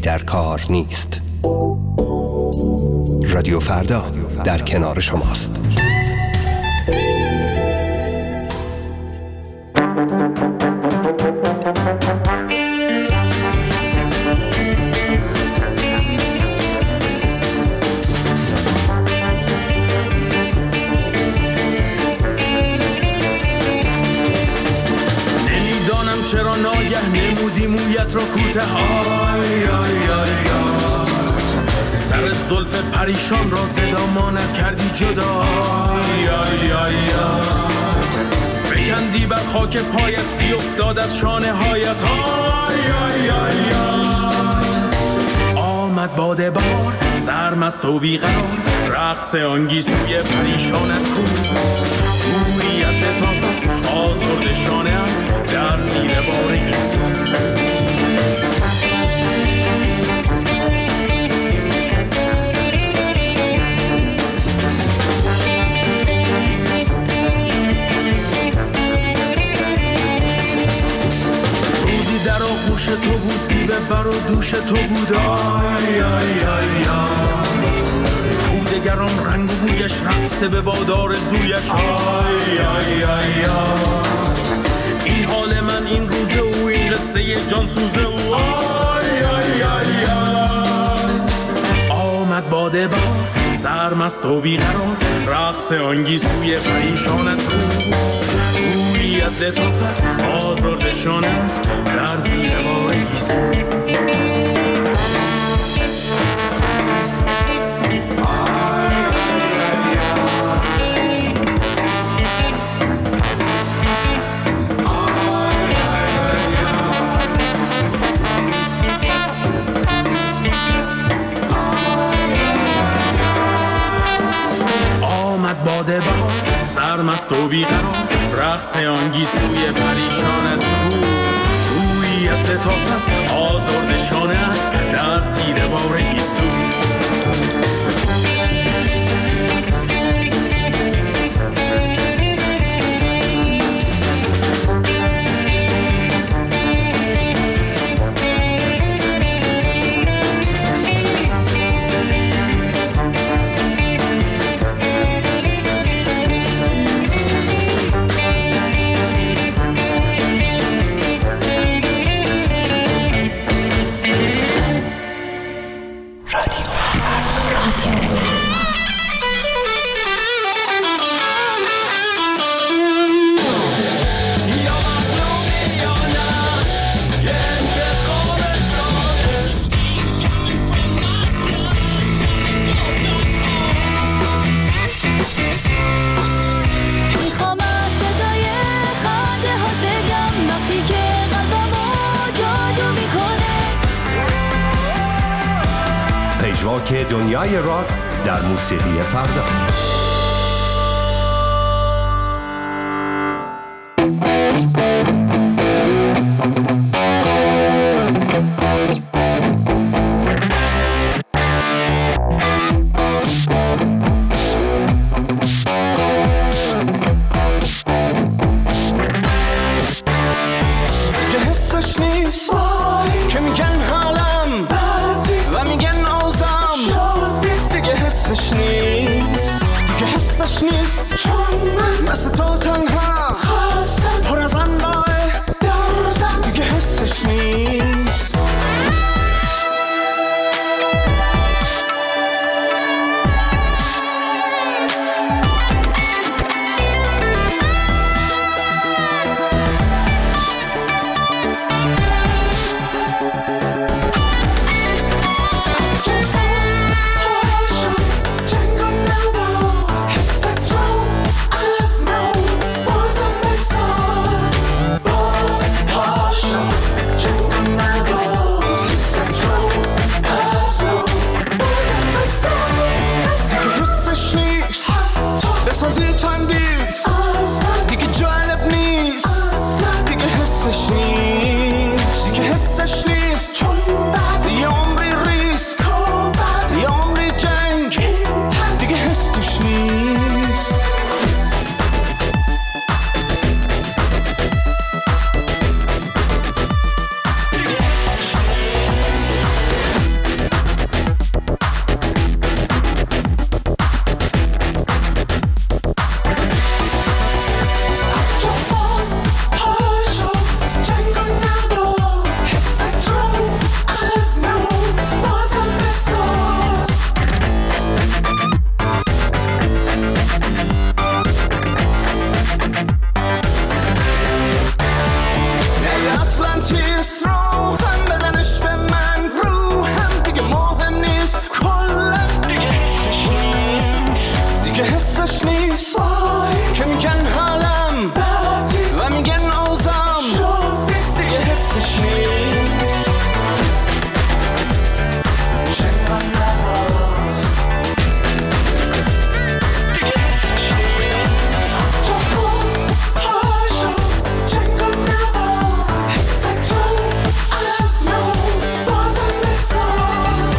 در کار نیست. رادیو فردا در کنار شماست. چرا ناگه نمودی مویت را کوته آی آی آی سر زلف پریشان را زدامانت کردی جدا آی آی آی فکندی بر خاک پایت بیفتاد از شانه هایت آی آی آی آمد باد بار سرمست و بیقرار رقص آنگیسوی پریشانت کو گویی از لطافت آزرد شانه‌ات در زیر بار گیسو روزی در آغوش تو بود زیبه بر و دوش تو بود آی آی آی کودگران رنگ و بویش رقصه به بادار زویش آی آی آی این حال من این روزه و این قصه جان سوزه و آی آی آی آمد باده بار سرمست و بیقرار رقص آنگیسوی پریشانت کو گویی از لطافت آزرد شانت در زیر بار گیسو باده بار سرمست و بیقرار رقص آنگیسوی پریشانت کو گویی از لطافت آزرد شانت در زیر بار گیسو پژواک دنیای راک در موسیقی فردا. حسش نیست که میگن حالم و میگن آزم دیگه حسش نیست. چنگان نباز دیگه حسش نیست. تو خود هاشو چنگان نباز حست رو از نو بازم بساز.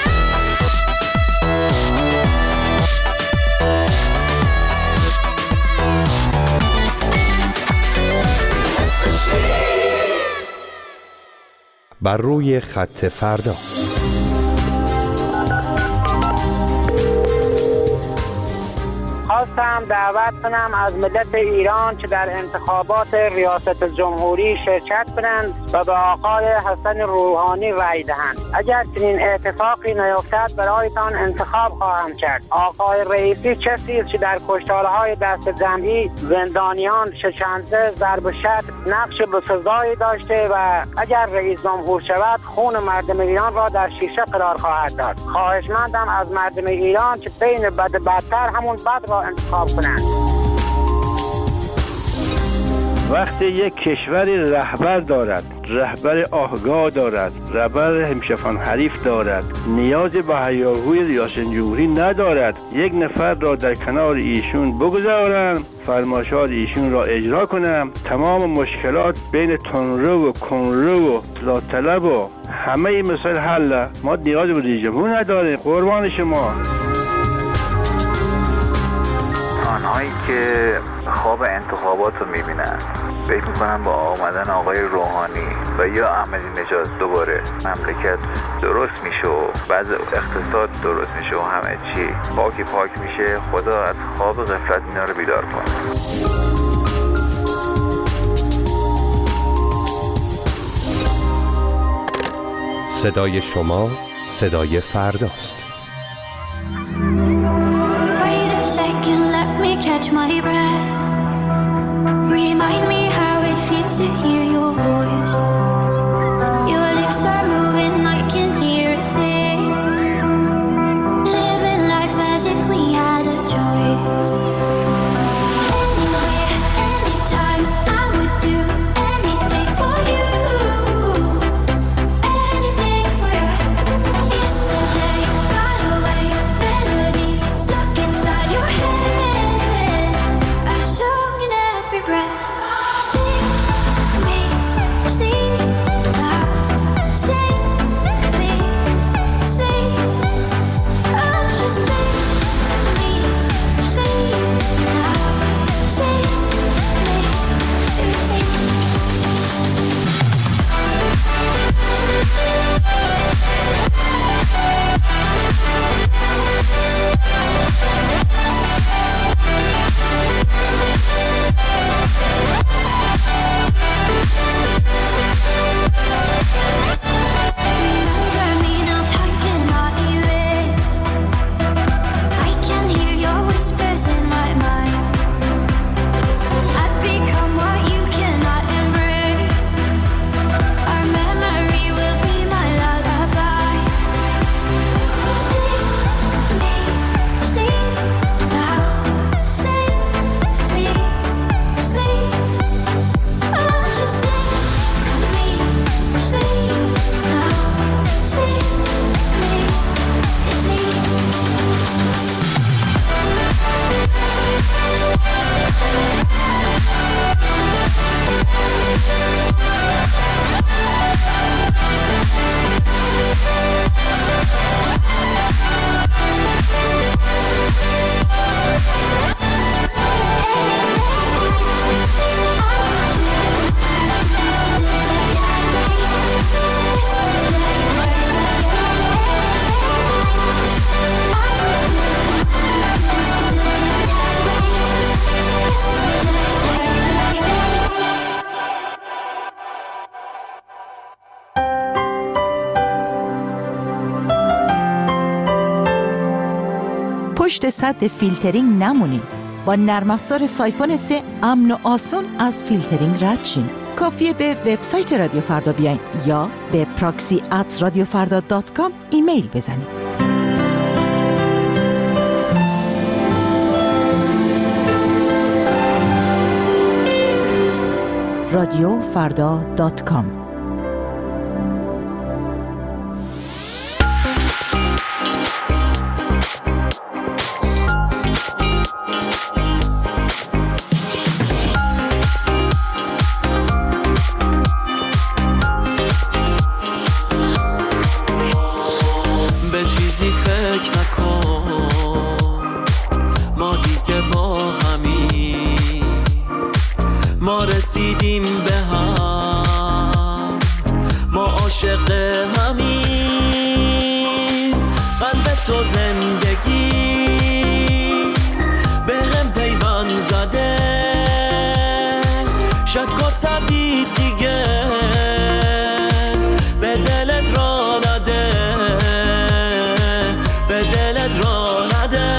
بر روی خط فردا. خواستم دعوت کنم از ملت ایران که در انتخابات ریاست جمهوری شرکت کنند و به آقای حسن روحانی رای دهند. اگر چنین اتفاقی نیفتد برایتان انتخاب خواهم کرد. آقای رئیسی کسی است که در کشتارهای دست جمعی زندانیان شکنجه ضرب و شتم نقش بسزایی داشته و اگر رئیس جمهور شود خون مردم ایران را در شیشه قرار خواهد داد. خواهشمندم از مردم ایران که بین بد بدتر همون بد را انتخاب کنند. وقتی یک کشوری رهبر دارد، رهبر آگاه دارد، رهبر همشفان حریف دارد، نیاز به هیاهوی ریاست جمهوری ندارد، یک نفر را در کنار ایشون بگذارم، فرمایشات ایشون را اجرا کنم، تمام مشکلات بین تندرو و کنرو و اصلاح طلب و همه این مسائل حل. ما نیاز به رئیس جمهور نداریم. قربان شما. آنهایی که خواب انتخابات رو میبینن فکر میکنن با آمدن آقای روحانی و یا احمدی نژاد دوباره مملکت درست میشه و بعض اقتصاد درست میشه و همه چی پاک میشه. خدا از خواب غفلت اینا رو بیدار کنه. صدای شما صدای فرداست. Catch my breath. Remind me how it feels to hear your voice. Your lips are moving, I can hear a thing. Living life as if we had a choice. Anywhere, anytime, I would do anything for you. Anything for you. Yesterday got away, melody stuck inside your head. Breath. Sing me, sleep now. Sing me, sleep. Oh, just sing me, sleep now. Sing me, sleep. پشت سد فیلترینگ نمونین. با نرم افزار سایفون 3 امن و آسون از فیلترینگ رد شین. کافیه به وبسایت رادیو فردا بیاین یا به proxy@radiofarda.com ایمیل بزنید. radiofrدا.com. به چیزی فکر نکن، ما دیگه با همی، ما رسیدیم به هم، ما عاشق همین. قلب تو زندگی به هم پیوند زده، شک و تردید دیگه به دلت را نده، به دلت را نده.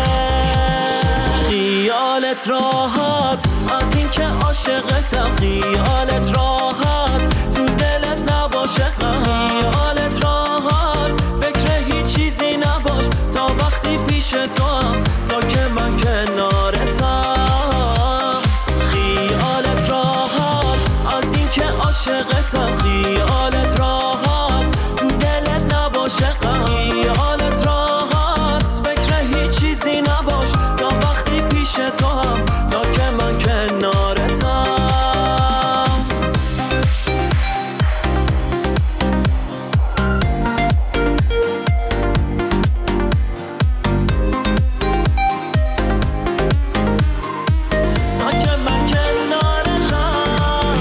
خیالت راحت از این که عاشقتم، خیالت راحت تو دلت نباشه غم، خیالت راحت فکر هیچ چیزی نباش تا وقتی پیش تو هم، تا که من کنارتم. خیالت راحت از این که عاشقتم، خیالت راحت تو دلت نباشه غم، خیالت راحت فکر هیچ چیزی نباش تا وقتی پیش تو هم، تا که من کنارتم. تا که من کنارتم.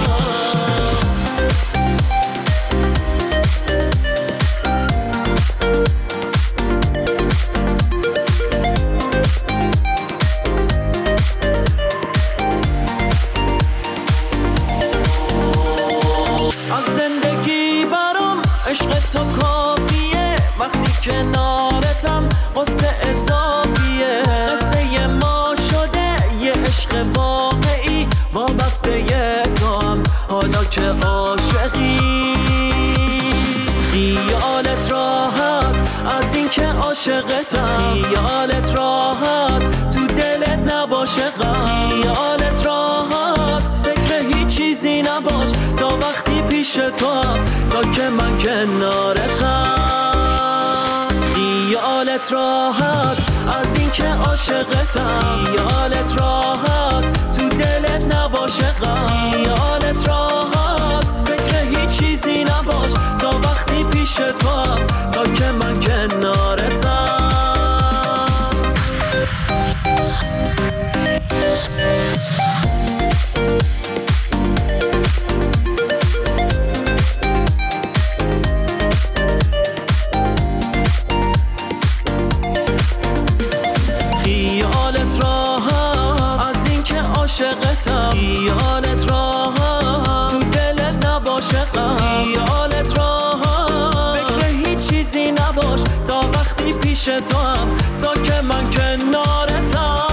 از زندگی برام عشق تو کافیه، وقتی کنارتم قصه اضافیه. قصه ما شده یه عشق واقعی، وابسته تو هم حالا که عاشقی. خیالت راحت از این که عاشقتم، خیالت راحت تو دلت نباشه غم، خیالت راحت فکر هیچ چیزی نباش تا وقتی پیش تو هم، تا که من کنارتم. خیالت راحت از این که عاشقتم، خیالت راحت تو دلت نباشه غم، خیالت راحت فکر هیچ چیزی نباش تا وقتی پیش تو هم، تا که من کنارتم. خیالت راحت از این که عاشقتم، خیالت راحت تو دلت نباشه غم، خیالت راحت فکر هیچ چیزی نباش تا وقتی پیش تو هم، تا که من کنارتم.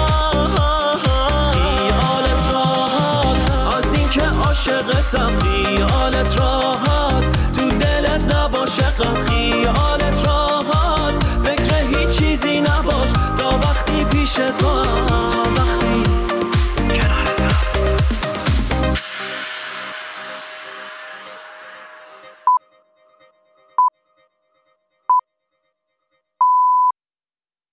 خیالت راحت از این که عاشقتم، خیالت راحت تو دلت نباشه غم، خیالت راحت فکر هیچ چیزی نباش تا وقتی پیش تو هم،